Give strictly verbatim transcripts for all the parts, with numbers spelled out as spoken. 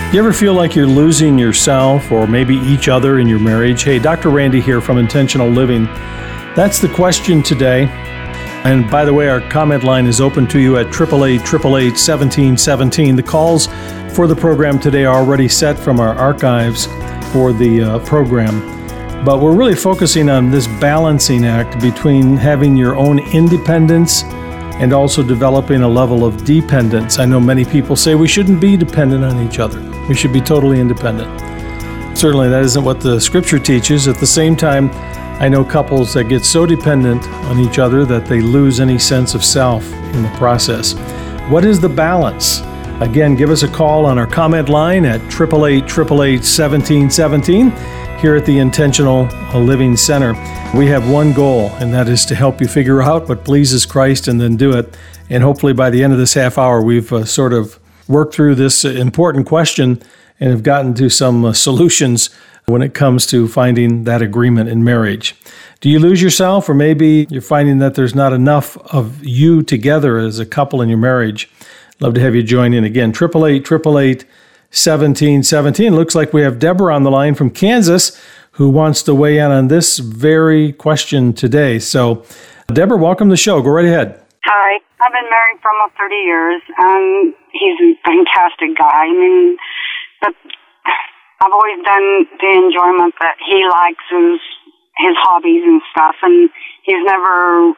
You ever feel like you're losing yourself or maybe each other in your marriage? Hey, Doctor Randy here from Intentional Living. That's the question today. And by the way, our comment line is open to you at eight eight eight, eight eight eight, one seven one seven. The calls for the program today are already set from our archives for the uh, program. But we're really focusing on this balancing act between having your own independence and also developing a level of dependence. I know many people say we shouldn't be dependent on each other. We should be totally independent. Certainly that isn't what the scripture teaches. At the same time, I know couples that get so dependent on each other that they lose any sense of self in the process. What is the balance? Again, give us a call on our comment line at eight eight eight, eight eight eight, one seven one seven. Here at the Intentional Living Center, we have one goal, and that is to help you figure out what pleases Christ and then do it. And hopefully by the end of this half hour, we've uh, sort of worked through this important question and have gotten to some uh, solutions when it comes to finding that agreement in marriage. Do you lose yourself, or maybe you're finding that there's not enough of you together as a couple in your marriage? Love to have you join in again. eight eight eight, eight eight eight, one seven one seven. Looks like we have Deborah on the line from Kansas who wants to weigh in on this very question today. So, Deborah, welcome to the show. Go right ahead. Hi. I've been married for almost thirty years, and he's a fantastic guy. I mean, but I've always done the enjoyment that he likes, his, his hobbies and stuff, and he's never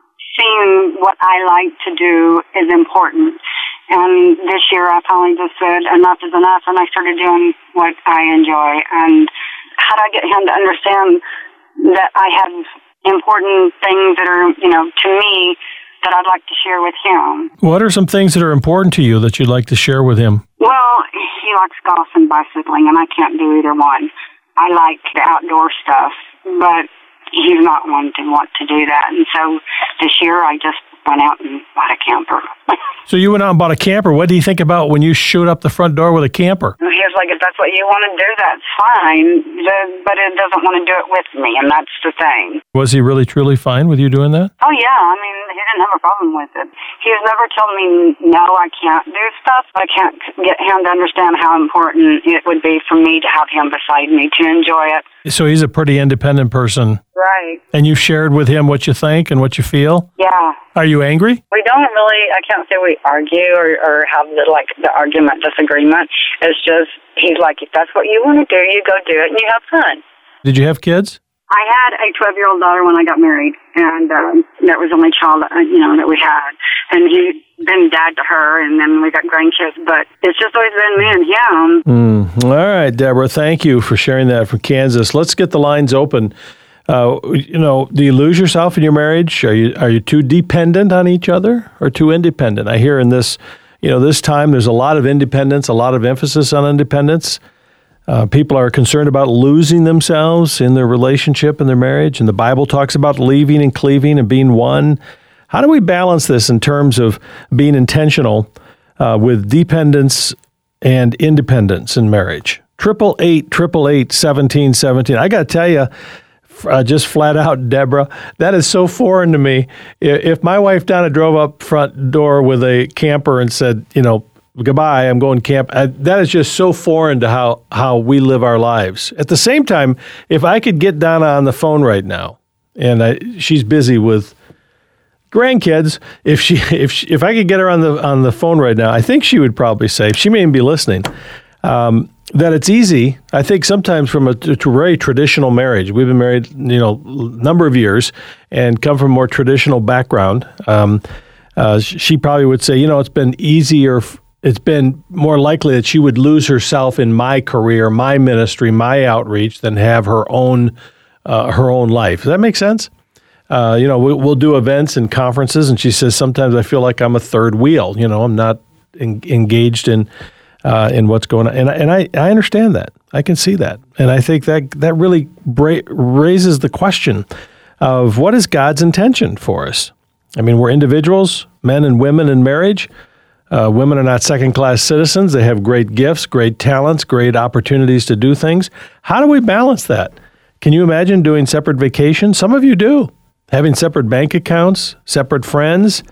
seen what I like to do is important. And this year I finally just said enough is enough, and I started doing what I enjoy. And how do I get him to understand that I have important things that are, you know, to me that I'd like to share with him? What are some things that are important to you that you'd like to share with him? Well, he likes golf and bicycling, and I can't do either one. I like the outdoor stuff, but he's not one to want to do that. And so this year I just went out and bought a camper. So you went out and bought a camper. What do you think about when you showed up the front door with a camper? He was like, if that's what you want to do, that's fine, but it doesn't want to do it with me, and that's the thing. Was he really, truly fine with you doing that? Oh, yeah. I mean, he didn't have a problem with it. He's never told me, no, I can't do stuff. I can't get him to understand how important it would be for me to have him beside me to enjoy it. So he's a pretty independent person. Right. And you shared with him what you think and what you feel? Yeah. Are you angry? We don't really, I can't say we argue or, or have the, like the argument, disagreement. It's just, he's like, if that's what you want to do, you go do it and you have fun. Did you have kids? I had a twelve-year-old daughter when I got married, and um, that was the only child, uh, you know, that we had. And he'd been dad to her, and then we got grandkids, but it's just always been me and him. Mm. All right, Deborah, thank you for sharing that from Kansas. Let's get the lines open. Uh, you know, do you lose yourself in your marriage? Are you are you too dependent on each other or too independent? I hear in this, you know, this time there's a lot of independence, a lot of emphasis on independence. Uh, people are concerned about losing themselves in their relationship and their marriage, and the Bible talks about leaving and cleaving and being one. How do we balance this in terms of being intentional uh, with dependence and independence in marriage? Triple eight, triple eight, seventeen, seventeen. I got to tell you, uh, just flat out, Deborah, that is so foreign to me. If my wife Donna drove up front door with a camper and said, you know, goodbye, I'm going camp. I, that is just so foreign to how, how we live our lives. At the same time, if I could get Donna on the phone right now, and I, she's busy with grandkids, if she if she, if I could get her on the on the phone right now, I think she would probably say, she may even be listening, um, that it's easy. I think sometimes from a, to a very traditional marriage, we've been married, you know, a number of years and come from a more traditional background. Um, uh, she probably would say, you know, it's been easier. It's been more likely that she would lose herself in my career, my ministry, my outreach than have her own uh, her own life. Does that make sense? Uh, you know, we, we'll do events and conferences, and she says sometimes I feel like I'm a third wheel. You know, I'm not en- engaged in uh, in what's going on, and and I, I understand that. I can see that, and I think that that really bra- raises the question of what is God's intention for us. I mean, we're individuals, men and women in marriage. Uh, women are not second-class citizens. They have great gifts, great talents, great opportunities to do things. How do we balance that? Can you imagine doing separate vacations? Some of you do. Having separate bank accounts, separate friends.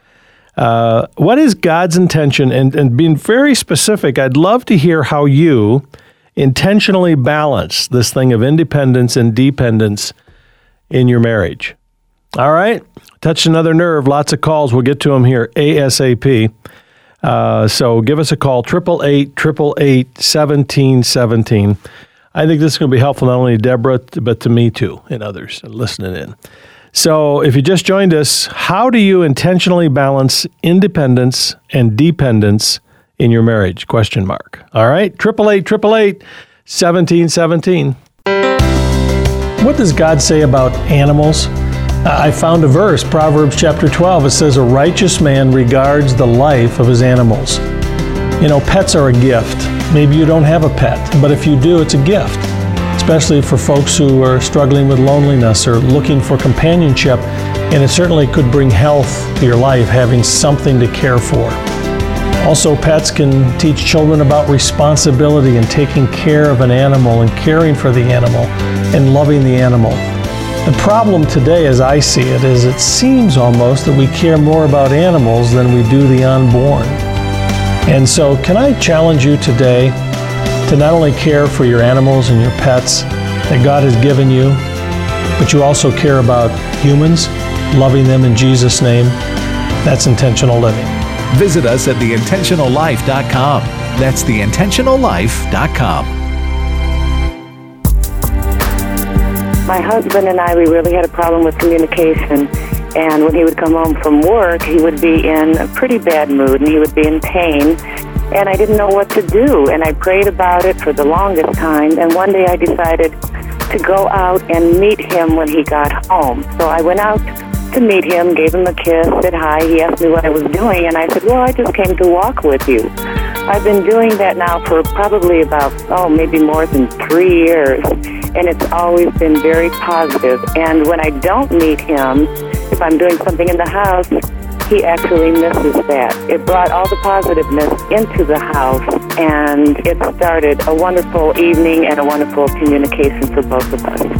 Uh, what is God's intention? And, and being very specific, I'd love to hear how you intentionally balance this thing of independence and dependence in your marriage. All right? Touched another nerve. Lots of calls. We'll get to them here ASAP. Uh, so give us a call, eight eight eight, eight eight eight, one seven one seven. I think this is going to be helpful not only to Deborah, but to me too, and others listening in. So if you just joined us, how do you intentionally balance independence and dependence in your marriage? Question mark. All right, eight eight eight, eight eight eight, one seven one seven. What does God say about animals? I found a verse, Proverbs chapter twelve. It says, a righteous man regards the life of his animals. You know, pets are a gift. Maybe you don't have a pet, but if you do, it's a gift, especially for folks who are struggling with loneliness or looking for companionship. And it certainly could bring health to your life, having something to care for. Also, pets can teach children about responsibility and taking care of an animal and caring for the animal and loving the animal. The problem today, as I see it, is it seems almost that we care more about animals than we do the unborn. And so can I challenge you today to not only care for your animals and your pets that God has given you, but you also care about humans, loving them in Jesus' name? That's intentional living. Visit us at the intentional life dot com. That's the intentional life dot com. My husband and I, we really had a problem with communication. And when he would come home from work, he would be in a pretty bad mood and he would be in pain. And I didn't know what to do. And I prayed about it for the longest time. And one day I decided to go out and meet him when he got home. So I went out to meet him, gave him a kiss, said hi. He asked me what I was doing. And I said, well, I just came to walk with you. I've been doing that now for probably about, oh, maybe more than three years. And it's always been very positive. And when I don't meet him, if I'm doing something in the house, he actually misses that. It brought all the positiveness into the house, and it started a wonderful evening and a wonderful communication for both of us.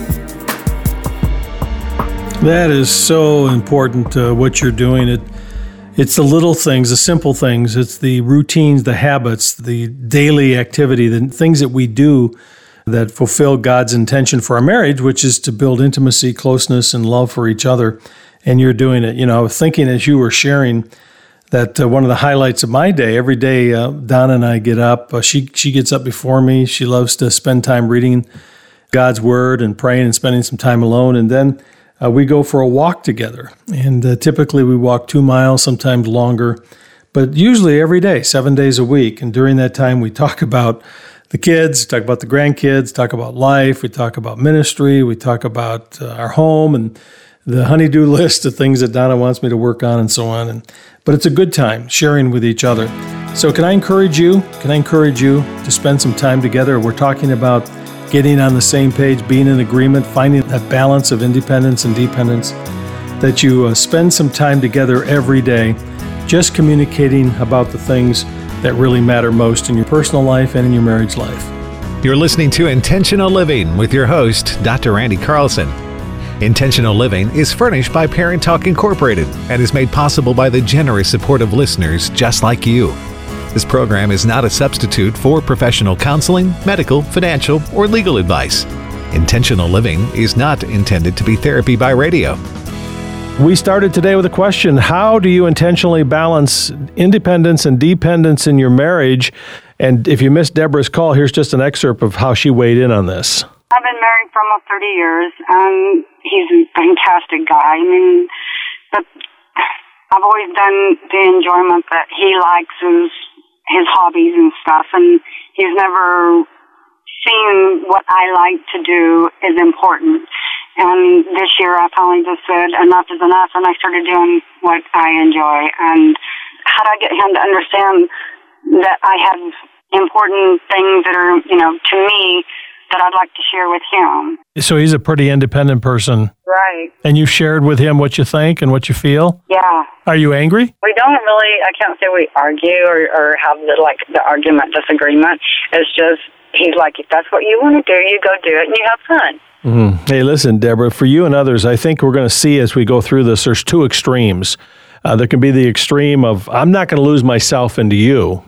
That is so important, uh, what you're doing. It, it's the little things, the simple things. It's the routines, the habits, the daily activity, the things that we do that fulfill God's intention for our marriage, which is to build intimacy, closeness, and love for each other. And you're doing it. You know, I was thinking as you were sharing that uh, one of the highlights of my day, every day uh, Donna and I get up. Uh, she she gets up before me. She loves to spend time reading God's Word and praying and spending some time alone. And then uh, we go for a walk together. And uh, typically we walk two miles, sometimes longer, but usually every day, seven days a week. And during that time, we talk about the kids, talk about the grandkids, talk about life, we talk about ministry, we talk about uh, our home and the honey-do list of things that Donna wants me to work on and so on. And but it's a good time sharing with each other. So can I encourage you, can I encourage you to spend some time together? We're talking about getting on the same page, being in agreement, finding that balance of independence and dependence, that you uh, spend some time together every day, just communicating about the things that really matter most in your personal life and in your marriage life. You're listening to Intentional Living with your host, Doctor Randy Carlson. Intentional Living is furnished by Parent Talk Incorporated and is made possible by the generous support of listeners just like you. This program is not a substitute for professional counseling, medical, financial, or legal advice. Intentional Living is not intended to be therapy by radio. We started today with a question: how do you intentionally balance independence and dependence in your marriage? And if you missed Deborah's call, here's just an excerpt of how she weighed in on this. I've been married for almost thirty years, and he's a fantastic guy. I mean, but I've always done the enjoyment that he likes, his, his hobbies and stuff, and he's never seen what I like to do is important. And this year I finally just said enough is enough, and I started doing what I enjoy. And how do I get him to understand that I have important things that are, you know, to me, that I'd like to share with him. So he's a pretty independent person. Right. And you've shared with him what you think and what you feel? Yeah. Are you angry? We don't really, I can't say we argue or, or have the, like the argument disagreement. It's just, he's like, if that's what you want to do, you go do it and you have fun. Mm-hmm. Hey, listen, Deborah, for you and others, I think we're going to see as we go through this, there's two extremes. Uh, there can be the extreme of, I'm not going to lose myself into you.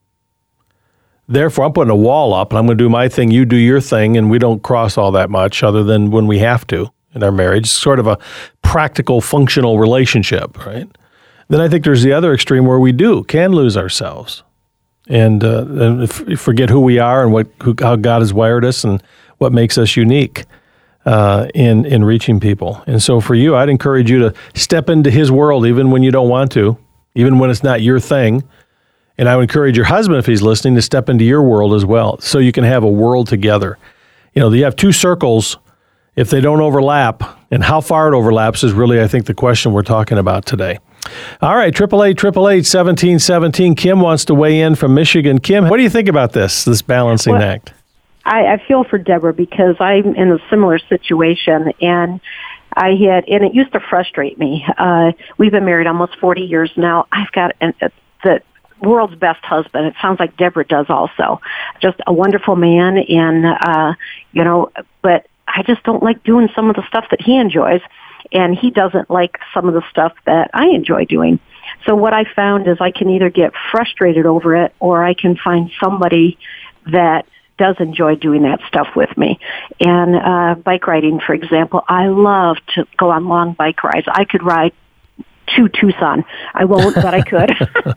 Therefore, I'm putting a wall up, and I'm going to do my thing, you do your thing, and we don't cross all that much other than when we have to in our marriage. It's sort of a practical, functional relationship, right? Then I think there's the other extreme where we do, can lose ourselves and, uh, and f- forget who we are and what who, how God has wired us and what makes us unique uh, in, in reaching people. And so for you, I'd encourage you to step into his world even when you don't want to, even when it's not your thing. And I would encourage your husband, if he's listening, to step into your world as well, so you can have a world together. You know, you have two circles. If they don't overlap, and how far it overlaps is really, I think, the question we're talking about today. All right, eight eight eight, eight eight eight, one seven one seven. Kim wants to weigh in from Michigan. Kim, what do you think about this, this balancing well, act? I, I feel for Deborah because I'm in a similar situation, and I had, and it used to frustrate me. Uh, we've been married almost forty years now. I've got an, a, the world's best husband. It sounds like Deborah does also. Just a wonderful man, and, uh, you know, but I just don't like doing some of the stuff that he enjoys, and he doesn't like some of the stuff that I enjoy doing. So what I found is I can either get frustrated over it, or I can find somebody that does enjoy doing that stuff with me. And uh, bike riding, for example, I love to go on long bike rides. I could ride to Tucson. I won't, but I could.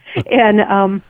and um,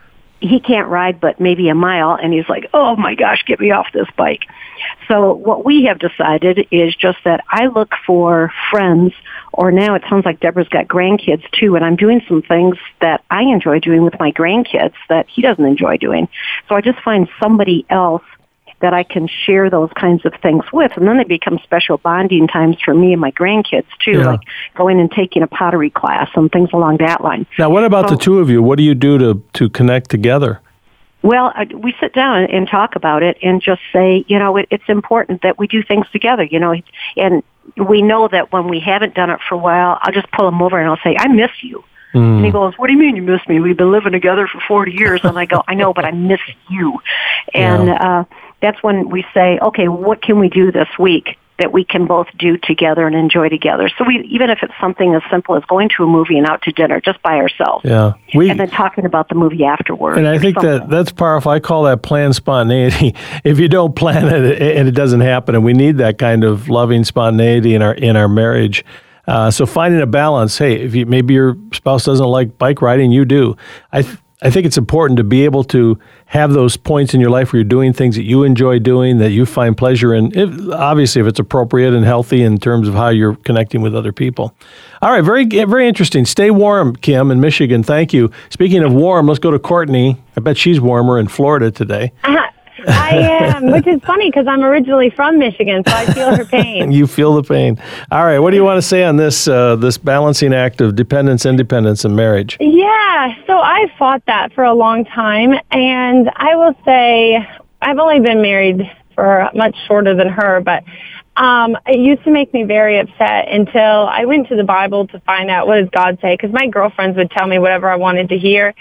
he can't ride but maybe a mile, and he's like, oh my gosh, get me off this bike. So what we have decided is just that I look for friends, or now it sounds like Deborah's got grandkids too, and I'm doing some things that I enjoy doing with my grandkids that he doesn't enjoy doing. So I just find somebody else that I can share those kinds of things with, and then they become special bonding times for me and my grandkids too, yeah. like going and taking a pottery class and things along that line. Now, what about so, the two of you? What do you do to, to connect together? Well, we sit down and talk about it and just say, you know, it, it's important that we do things together, you know, and we know that when we haven't done it for a while, I'll just pull him over and I'll say, I miss you. Mm. And he goes, what do you mean you miss me? We've been living together for forty years. And I go, I know, but I miss you. And yeah. uh, that's when we say, okay, what can we do this week that we can both do together and enjoy together? So we, even if it's something as simple as going to a movie and out to dinner just by ourselves, yeah, we, and then talking about the movie afterwards. And I think something. that that's powerful. I call that planned spontaneity. If you don't plan it and it doesn't happen, and we need that kind of loving spontaneity in our in our marriage. Uh, so finding a balance. Hey, if you, maybe your spouse doesn't like bike riding, you do. I th- I think it's important to be able to have those points in your life where you're doing things that you enjoy doing, that you find pleasure in, if, obviously if it's appropriate and healthy in terms of how you're connecting with other people. All right, very very interesting. Stay warm, Kim, in Michigan. Thank you. Speaking of warm, let's go to Courtney. I bet she's warmer in Florida today. Uh-huh. I am, which is funny because I'm originally from Michigan, so I feel her pain. You feel the pain. All right, what do you want to say on this uh, this balancing act of dependence, independence, and marriage? Yeah, so I fought that for a long time, and I will say I've only been married for much shorter than her, but um, it used to make me very upset until I went to the Bible to find out what does God say, because my girlfriends would tell me whatever I wanted to hear,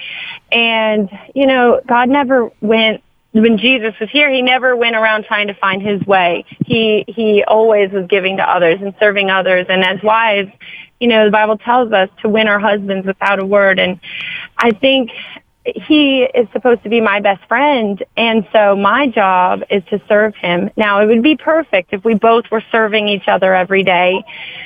and, you know, God never went. When Jesus was here, he never went around trying to find his way. He he always was giving to others and serving others. And as wives, you know, the Bible tells us to win our husbands without a word. And I think he is supposed to be my best friend. And so my job is to serve him. Now, it would be perfect if we both were serving each other every day.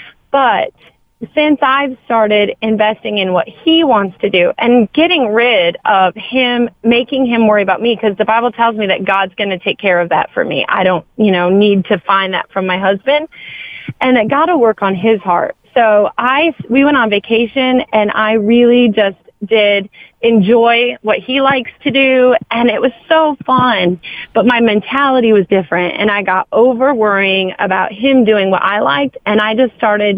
But since I've started investing in what he wants to do and getting rid of him, making him worry about me, because the Bible tells me that God's going to take care of that for me. I don't, you know, need to find that from my husband, and that God will work on his heart. So I, we went on vacation, and I really just did enjoy what he likes to do, and it was so fun. But my mentality was different, and I got over worrying about him doing what I liked, and I just started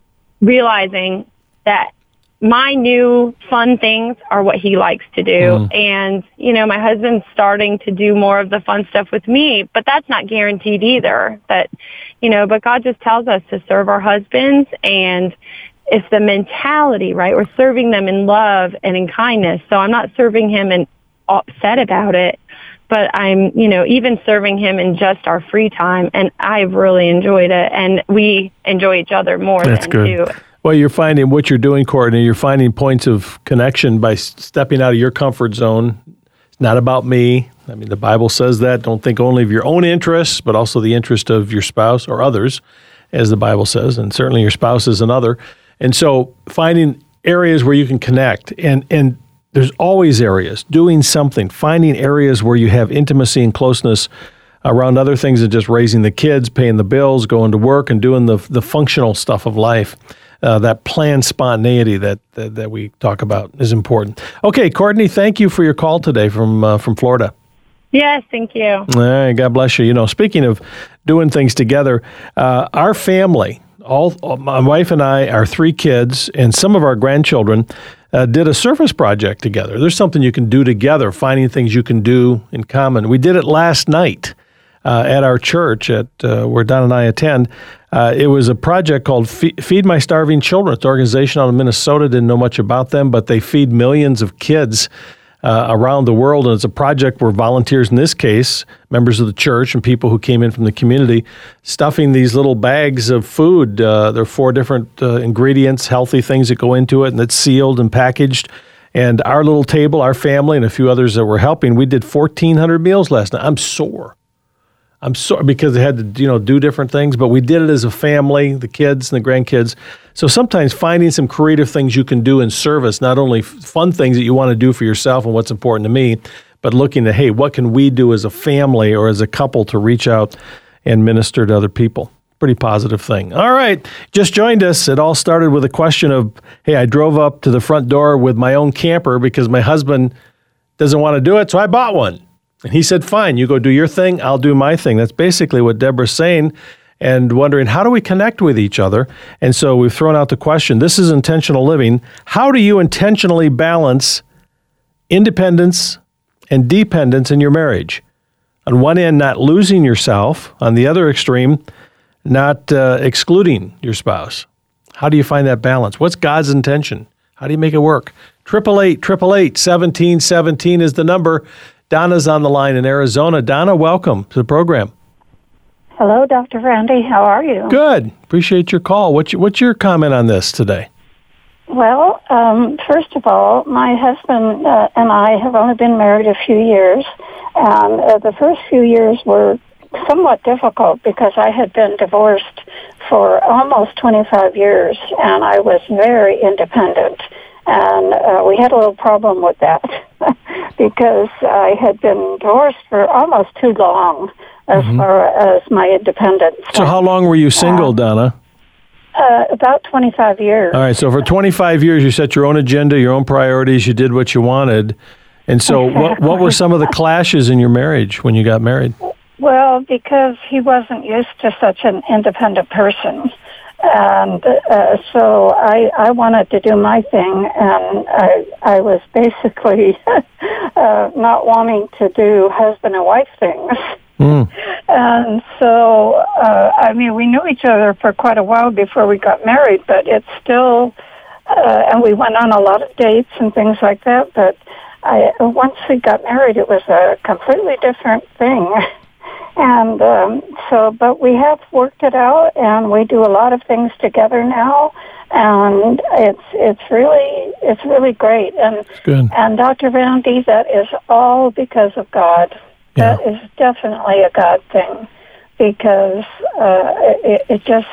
realizing that my new fun things are what he likes to do. Mm. And, you know, my husband's starting to do more of the fun stuff with me, but that's not guaranteed either. That, you know, but God just tells us to serve our husbands, and it's the mentality, right? We're serving them in love and in kindness. So I'm not serving him and upset about it, but I'm, you know, even serving him in just our free time, and I've really enjoyed it, and we enjoy each other more That's than good. too. Well, you're finding what you're doing, Courtney, you're finding points of connection by s- stepping out of your comfort zone. It's not about me. I mean, the Bible says that. Don't think only of your own interests, but also the interest of your spouse or others, as the Bible says, and certainly your spouse is another. And so finding areas where you can connect, and, and there's always areas, doing something, finding areas where you have intimacy and closeness around other things than just raising the kids, paying the bills, going to work, and doing the the functional stuff of life. Uh, that planned spontaneity that, that that we talk about is important. Okay, Courtney, thank you for your call today from uh, from Florida. Yes, thank you. All right, God bless you. You know, speaking of doing things together, uh, our family, all my wife and I, our three kids, and some of our grandchildren uh, did a service project together. There's something you can do together, finding things you can do in common. We did it last night uh, at our church at uh, where Don and I attend. Uh, it was a project called Fe- Feed My Starving Children. It's an organization out of Minnesota. Didn't know much about them, but they feed millions of kids uh, around the world. And it's a project where volunteers, in this case, members of the church and people who came in from the community, stuffing these little bags of food. Uh, there are four different uh, ingredients, healthy things that go into it, and it's sealed and packaged. And our little table, our family, and a few others that were helping, we did fourteen hundred meals last night. I'm sore. I'm sorry because they had to, you know, do different things, but we did it as a family, the kids and the grandkids. So sometimes finding some creative things you can do in service, not only fun things that you want to do for yourself and what's important to me, but looking at, hey, what can we do as a family or as a couple to reach out and minister to other people? Pretty positive thing. All right, just joined us. It all started with a question of, hey, I drove up to the front door with my own camper because my husband doesn't want to do it, so I bought one. And he said, fine, you go do your thing, I'll do my thing. That's basically what Deborah's saying, and wondering, how do we connect with each other? And so we've thrown out the question, this is intentional living. How do you intentionally balance independence and dependence in your marriage? On one end, not losing yourself. On the other extreme, not uh, excluding your spouse. How do you find that balance? What's God's intention? How do you make it work? eight eight eight, eight eight eight, seventeen seventeen is the number. Donna's on the line in Arizona. Donna, welcome to the program. Hello, Doctor Randy. How are you? Good. Appreciate your call. What's your, what's your comment on this today? Well, um, first of all, my husband uh, and I have only been married a few years, and uh, the first few years were somewhat difficult because I had been divorced for almost twenty-five years, and I was very independent. And uh, we had a little problem with that because I had been divorced for almost too long as mm-hmm. far as my independence. So how long were you single, uh, Donna? Uh, about twenty-five years. All right, so for twenty-five years you set your own agenda, your own priorities, you did what you wanted. And so exactly. what, what were some of the clashes in your marriage when you got married? Well, because he wasn't used to such an independent person. And uh, so I, I wanted to do my thing, and I, I was basically uh, not wanting to do husband and wife things. Mm. And so, uh, I mean, we knew each other for quite a while before we got married, but it's still, uh, and we went on a lot of dates and things like that, but I, once we got married, it was a completely different thing. And um, so, but we have worked it out, and we do a lot of things together now, and it's it's really it's really great. And Good. And Doctor Randy, that is all because of God. Yeah. That is definitely a God thing, because uh, it, it just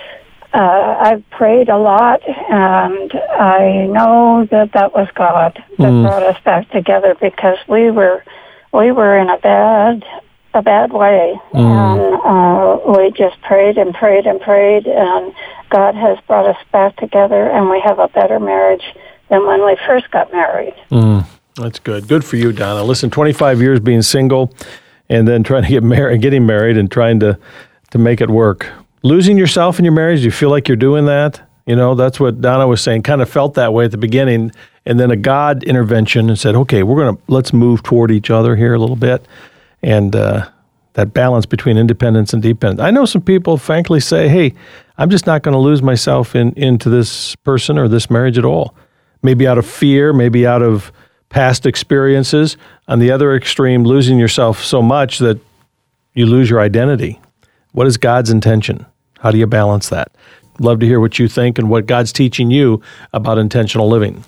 uh, I've prayed a lot, and I know that that was God that mm. brought us back together, because we were we were in a bad. a bad way, mm. and uh, we just prayed and prayed and prayed, and God has brought us back together, and we have a better marriage than when we first got married. Mm. That's good. Good for you, Donna. Listen, twenty-five years being single, and then trying to get married, getting married, and trying to to make it work. Losing yourself in your marriage, do you feel like you're doing that? You know, that's what Donna was saying. Kind of felt that way at the beginning, and then a God intervention and said, "Okay, we're gonna let's move toward each other here a little bit." And uh, that balance between independence and dependence. I know some people frankly say, hey, I'm just not going to lose myself in, into this person or this marriage at all. Maybe out of fear, maybe out of past experiences. On the other extreme, losing yourself so much that you lose your identity. What is God's intention? How do you balance that? Love to hear what you think and what God's teaching you about intentional living.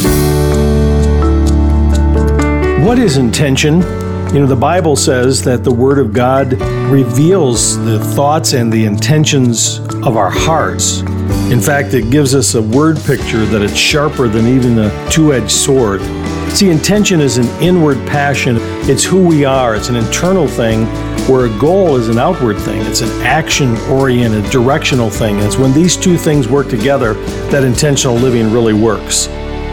What is intention? You know, the Bible says that the Word of God reveals the thoughts and the intentions of our hearts. In fact, it gives us a word picture that it's sharper than even a two-edged sword. See, intention is an inward passion. It's who we are. It's an internal thing, where a goal is an outward thing. It's an action-oriented, directional thing. And it's when these two things work together that intentional living really works.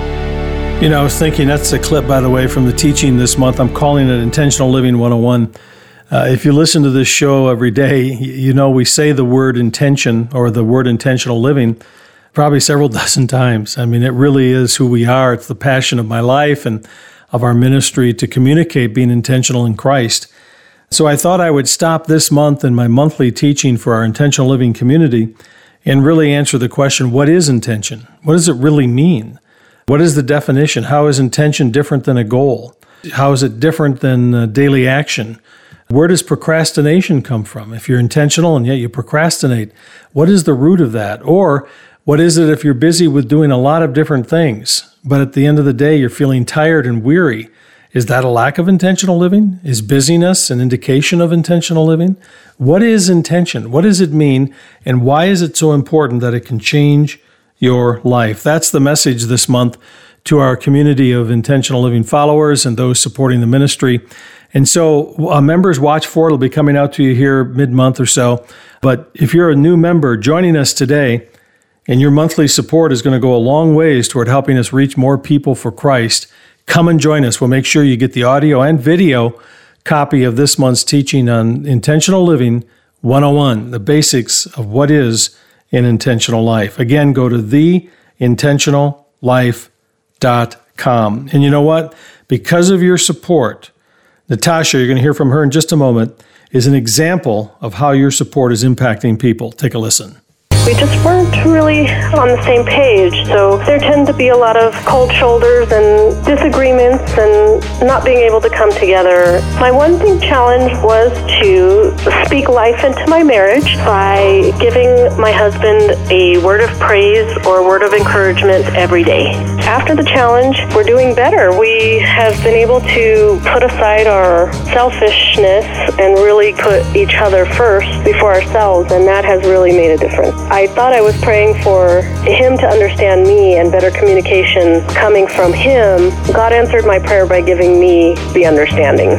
You know, I was thinking, that's a clip, by the way, from the teaching this month. I'm calling it Intentional Living one oh one. Uh, if you listen to this show every day, you know we say the word intention or the word intentional living probably several dozen times. I mean, it really is who we are. It's the passion of my life and of our ministry to communicate being intentional in Christ. So I thought I would stop this month in my monthly teaching for our intentional living community and really answer the question, what is intention? What does it really mean? What is the definition? How is intention different than a goal? How is it different than uh, daily action? Where does procrastination come from? If you're intentional and yet you procrastinate, what is the root of that? Or what is it if you're busy with doing a lot of different things, but at the end of the day you're feeling tired and weary? Is that a lack of intentional living? Is busyness an indication of intentional living? What is intention? What does it mean? And why is it so important that it can change your life? That's the message this month to our community of intentional living followers and those supporting the ministry. And so uh, members, watch for it. It'll be coming out to you here mid-month or so. But if you're a new member joining us today, and your monthly support is going to go a long ways toward helping us reach more people for Christ, come and join us. We'll make sure you get the audio and video copy of this month's teaching on Intentional Living one oh one, the basics of what is an intentional life. Again, go to the intentional life dot com. And you know what? Because of your support, Natasha, you're going to hear from her in just a moment, is an example of how your support is impacting people. Take a listen. We just weren't really on the same page, so there tend to be a lot of cold shoulders and disagreements and not being able to come together. My one thing challenge was to speak life into my marriage by giving my husband a word of praise or a word of encouragement every day. After the challenge, we're doing better. We have been able to put aside our selfishness and really put each other first before ourselves, and that has really made a difference. I thought I was praying for him to understand me and better communication coming from him. God answered my prayer by giving me the understanding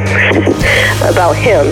about him.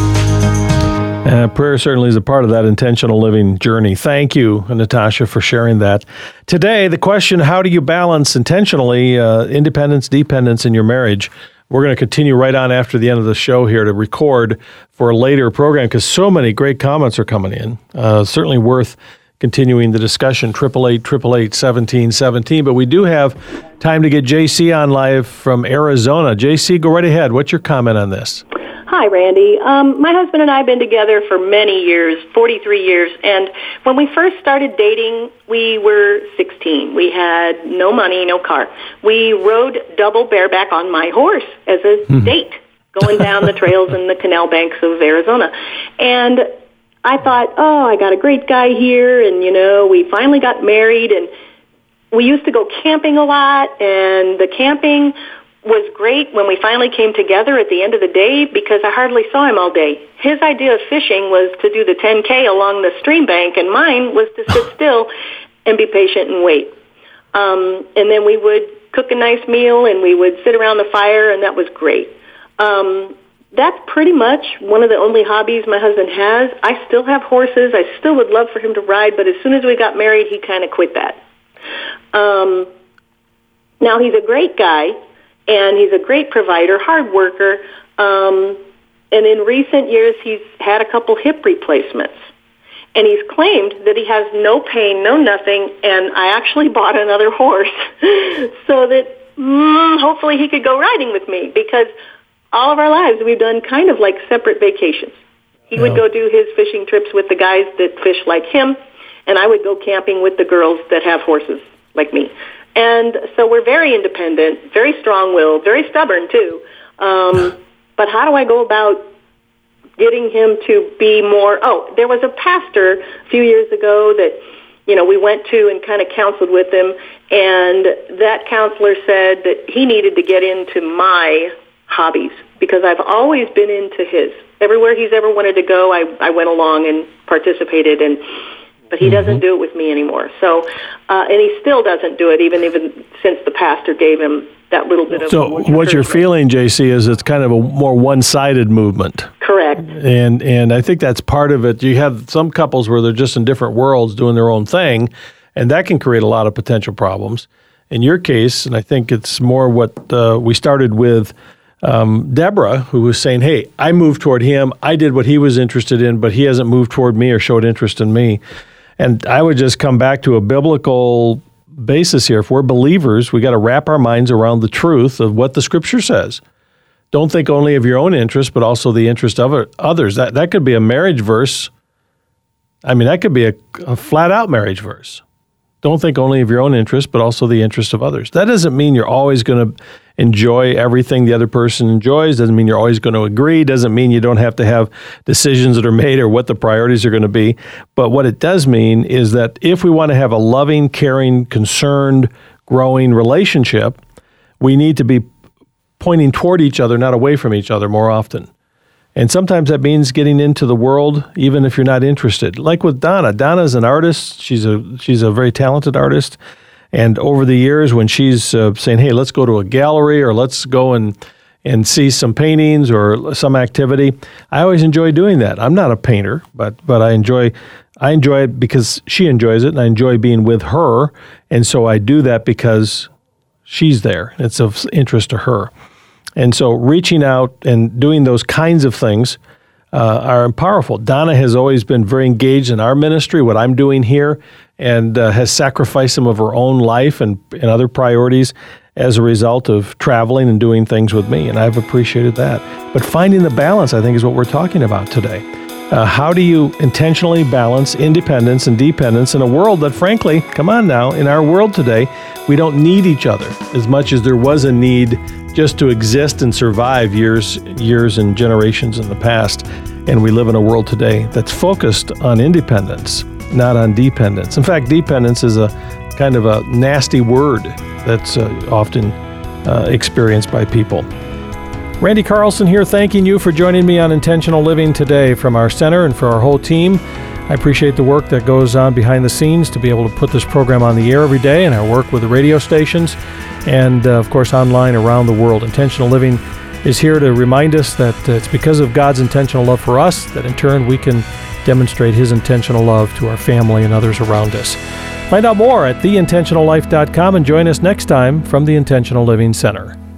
Uh, prayer certainly is a part of that intentional living journey. Thank you, Natasha, for sharing that. Today, the question, how do you balance intentionally uh, independence, dependence in your marriage? We're going to continue right on after the end of the show here to record for a later program because so many great comments are coming in. Uh, certainly worth continuing the discussion, eight eight eight, eight eight eight, one seven one seven. But we do have time to get J C on live from Arizona. J C, go right ahead. What's your comment on this? Hi, Randy. Um, my husband and I have been together for many years, forty-three years, and when we first started dating, we were sixteen. We had no money, no car. We rode double bareback on my horse as a mm-hmm. date, going down the trails in the canal banks of Arizona. And I thought, oh, I got a great guy here, and, you know, we finally got married, and we used to go camping a lot, and the camping was great when we finally came together at the end of the day because I hardly saw him all day. His idea of fishing was to do the ten K along the stream bank, and mine was to sit still and be patient and wait. Um, and then we would cook a nice meal, and we would sit around the fire, and that was great. Um, that's pretty much one of the only hobbies my husband has. I still have horses. I still would love for him to ride, but as soon as we got married, he kind of quit that. Um, now, he's a great guy. And he's a great provider, hard worker. Um, and in recent years, he's had a couple hip replacements. And he's claimed that he has no pain, no nothing, and I actually bought another horse so that mm, hopefully he could go riding with me because all of our lives we've done kind of like separate vacations. He yeah. would go do his fishing trips with the guys that fish like him, and I would go camping with the girls that have horses like me. And so we're very independent, very strong-willed, very stubborn, too. Um, but how do I go about getting him to be more... Oh, there was a pastor a few years ago that you know, we went to and kind of counseled with him, and that counselor said that he needed to get into my hobbies because I've always been into his. Everywhere he's ever wanted to go, I, I went along and participated, and but he mm-hmm. doesn't do it with me anymore. So, uh, and he still doesn't do it, even even since the pastor gave him that little bit of. So, what you're feeling, J C, is it's kind of a more one-sided movement. Correct. And and I think that's part of it. You have some couples where they're just in different worlds doing their own thing, and that can create a lot of potential problems. In your case, and I think it's more what uh, we started with. Um, Deborah, who was saying, hey, I moved toward him. I did what he was interested in, but he hasn't moved toward me or showed interest in me. And I would just come back to a biblical basis here. If we're believers, we got to wrap our minds around the truth of what the Scripture says. Don't think only of your own interest, but also the interest of others. That that could be a marriage verse. I mean, that could be a, a flat-out marriage verse. Don't think only of your own interest, but also the interest of others. That doesn't mean you're always going to enjoy everything the other person enjoys. Doesn't mean you're always going to agree. Doesn't mean you don't have to have decisions that are made or what the priorities are going to be. But what it does mean is that if we want to have a loving, caring, concerned, growing relationship, we need to be pointing toward each other, not away from each other more often. And sometimes that means getting into the world, even if you're not interested. Like with Donna. Donna's an artist. She's a she's a very talented artist. And over the years, when she's uh, saying, hey, let's go to a gallery or let's go and, and see some paintings or some activity, I always enjoy doing that. I'm not a painter, but but I enjoy I enjoy it because she enjoys it, and I enjoy being with her. And so I do that because she's there. It's of interest to her. And so reaching out and doing those kinds of things uh, are powerful. Donna has always been very engaged in our ministry, what I'm doing here, and uh, has sacrificed some of her own life and, and other priorities as a result of traveling and doing things with me, and I've appreciated that. But finding the balance, I think, is what we're talking about today. Uh, how do you intentionally balance independence and dependence in a world that, frankly, come on now, in our world today, we don't need each other as much as there was a need just to exist and survive years, years and generations in the past. And we live in a world today that's focused on independence, not on dependence. In fact, dependence is a kind of a nasty word that's uh, often uh, experienced by people. Randy Carlson here, thanking you for joining me on Intentional Living today from our center and for our whole team. I appreciate the work that goes on behind the scenes to be able to put this program on the air every day, and our work with the radio stations and, uh, of course, online around the world. Intentional Living is here to remind us that uh, it's because of God's intentional love for us that, in turn, we can demonstrate His intentional love to our family and others around us. Find out more at the intentional life dot com and join us next time from the Intentional Living Center.